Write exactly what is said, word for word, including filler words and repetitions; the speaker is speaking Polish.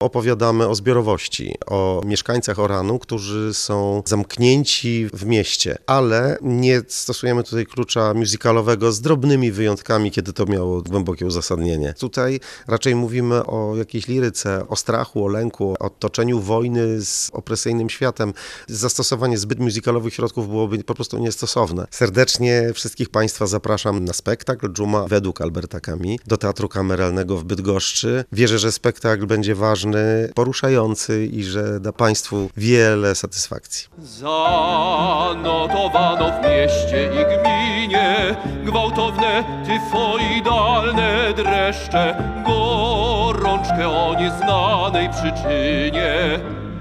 Opowiadamy o zbiorowości, o mieszkańcach Oranu, którzy są zamknięci w mieście, ale nie stosujemy tutaj klucza musicalowego z drobnymi wyjątkami, kiedy to miało głębokie uzasadnienie. Tutaj raczej mówimy o jakiejś liryce, o strachu, o lęku, o toczeniu wojny z opresyjnym światem. Zastosowanie zbyt musicalowych środków byłoby po prostu niestosowne. Serdecznie wszystkich Państwa zapraszam na spektakl Dżuma według Alberta Camus do Teatru Kameralnego w Bydgoszczy. Wierzę, że spektakl będzie ważny, poruszający i że da Państwu wiele satysfakcji. Zanotowano w mieście i gminie gwałtowne, tyfoidalne dreszcze, gorączkę o nieznanej przyczynie.